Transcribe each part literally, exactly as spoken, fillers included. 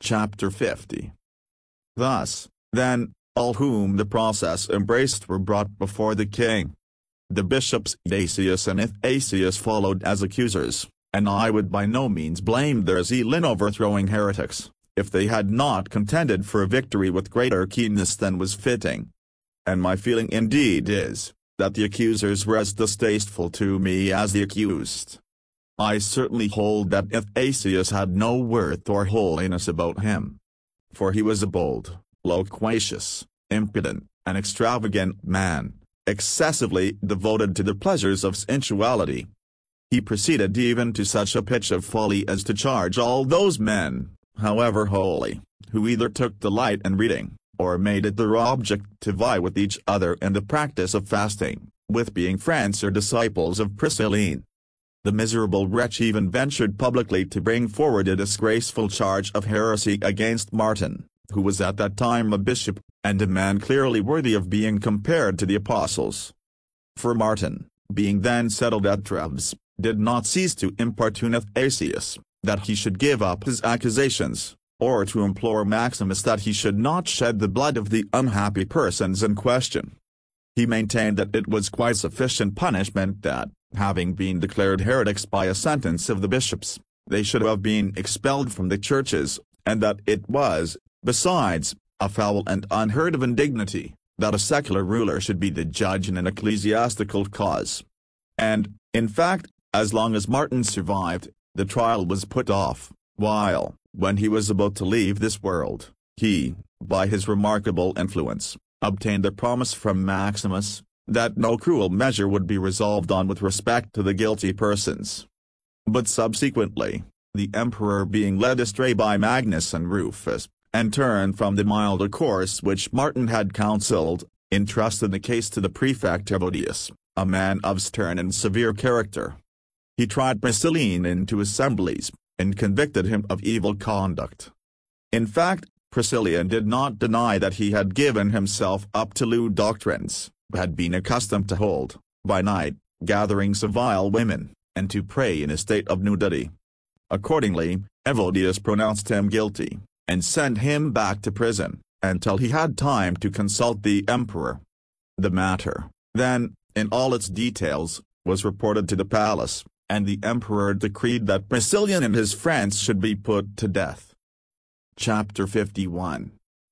Chapter fifty. Thus, then, all whom the process embraced were brought before the king. The bishops Eutychius and Athanasius followed as accusers, and I would by no means blame their zeal in overthrowing heretics, if they had not contended for a victory with greater keenness than was fitting. And my feeling indeed is, that the accusers were as distasteful to me as the accused. I certainly hold that Athanasius had no worth or holiness about him. For he was a bold, loquacious, impudent, and extravagant man, excessively devoted to the pleasures of sensuality. He proceeded even to such a pitch of folly as to charge all those men, however holy, who either took delight in reading, or made it their object to vie with each other in the practice of fasting, with being friends or disciples of Priscilline. The miserable wretch even ventured publicly to bring forward a disgraceful charge of heresy against Martin, who was at that time a bishop, and a man clearly worthy of being compared to the apostles. For Martin, being then settled at Treves, did not cease to importune Athanasius, that he should give up his accusations, or to implore Maximus that he should not shed the blood of the unhappy persons in question. He maintained that it was quite sufficient punishment that, having been declared heretics by a sentence of the bishops, they should have been expelled from the churches, and that it was, besides, a foul and unheard of indignity, that a secular ruler should be the judge in an ecclesiastical cause. And, in fact, as long as Martin survived, the trial was put off, while, when he was about to leave this world, he, by his remarkable influence, obtained a promise from Maximus, that no cruel measure would be resolved on with respect to the guilty persons. But subsequently, the emperor being led astray by Magnus and Rufus, and turned from the milder course which Martin had counselled, entrusted the case to the prefect Evodius, a man of stern and severe character. He tried Priscilline into assemblies, and convicted him of evil conduct. In fact, Priscillian did not deny that he had given himself up to lewd doctrines, had been accustomed to hold, by night, gatherings of vile women, and to pray in a state of nudity. Accordingly, Evodius pronounced him guilty, and sent him back to prison, until he had time to consult the emperor. The matter, then, in all its details, was reported to the palace, and the emperor decreed that Priscillian and his friends should be put to death. Chapter fifty-one.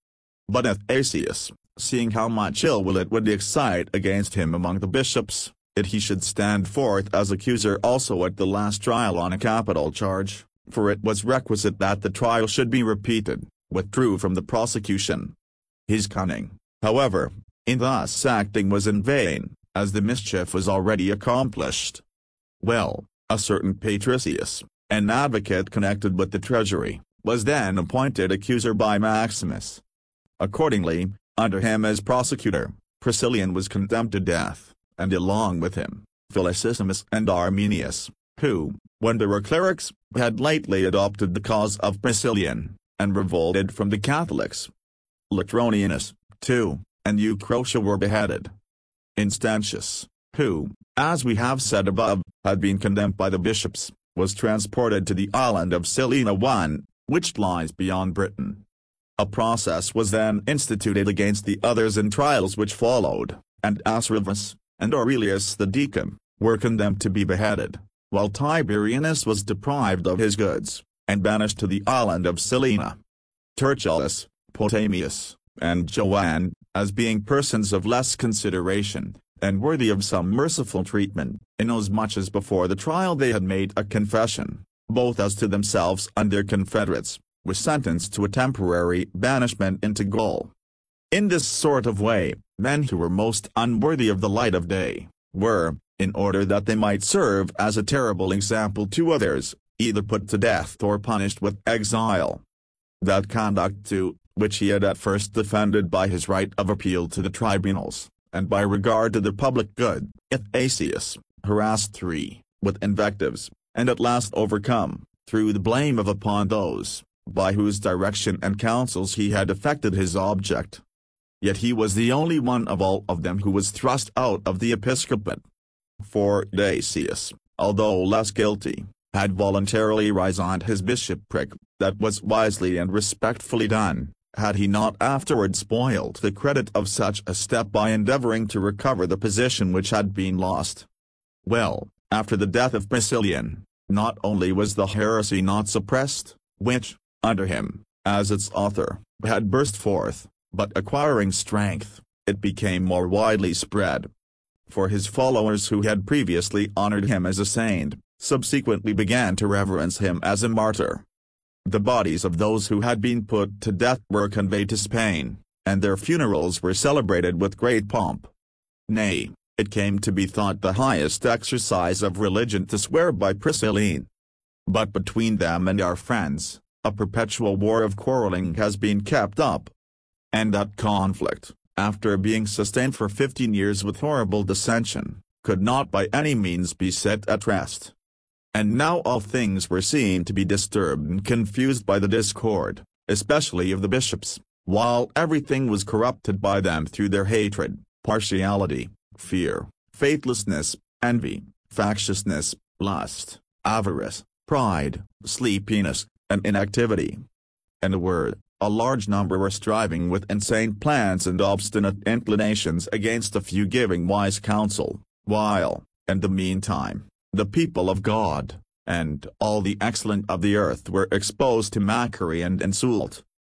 But Athanasius, seeing how much ill will it would excite against him among the bishops, that he should stand forth as accuser also at the last trial on a capital charge, for it was requisite that the trial should be repeated, withdrew from the prosecution. His cunning, however, in thus acting was in vain, as the mischief was already accomplished. Well, a certain Patricius, an advocate connected with the treasury, was then appointed accuser by Maximus. Accordingly, under him as prosecutor, Priscillian was condemned to death, and along with him, Felicissimus and Arminius, who, when they were clerics, had lately adopted the cause of Priscillian, and revolted from the Catholics. Latronianus, too, and Eucrotia were beheaded. Instantius, who, as we have said above, had been condemned by the bishops, was transported to the island of Selina one, which lies beyond Britain. A process was then instituted against the others in trials which followed, and Asrivus, and Aurelius the deacon, were condemned to be beheaded, while Tiberianus was deprived of his goods, and banished to the island of Selina. Tertullus, Potamius, and Joanne, as being persons of less consideration, and worthy of some merciful treatment, inasmuch as before the trial they had made a confession, both as to themselves and their confederates, were sentenced to a temporary banishment into Gaul. In this sort of way, men who were most unworthy of the light of day, were, in order that they might serve as a terrible example to others, either put to death or punished with exile. That conduct too, which he had at first defended by his right of appeal to the tribunals, and by regard to the public good, Athanasius, harassed three, with invectives, and at last overcome, threw the blame of upon those, by whose direction and counsels he had effected his object. Yet he was the only one of all of them who was thrust out of the episcopate. For Dacius, although less guilty, had voluntarily resigned his bishopric. That was wisely and respectfully done, had he not afterward spoiled the credit of such a step by endeavoring to recover the position which had been lost. Well, after the death of Priscillian, not only was the heresy not suppressed, which, under him, as its author, had burst forth, but acquiring strength, it became more widely spread. For his followers who had previously honored him as a saint, subsequently began to reverence him as a martyr. The bodies of those who had been put to death were conveyed to Spain, and their funerals were celebrated with great pomp. Nay, it came to be thought the highest exercise of religion to swear by Priscilline. But between them and our friends, a perpetual war of quarreling has been kept up. And that conflict, after being sustained for fifteen years with horrible dissension, could not by any means be set at rest. And now all things were seen to be disturbed and confused by the discord, especially of the bishops, while everything was corrupted by them through their hatred, partiality, fear, faithlessness, envy, factiousness, lust, avarice, pride, sleepiness, and inactivity. In a word, a large number were striving with insane plans and obstinate inclinations against a few giving wise counsel, while, in the meantime, the people of God, and all the excellent of the earth were exposed to mockery and insult.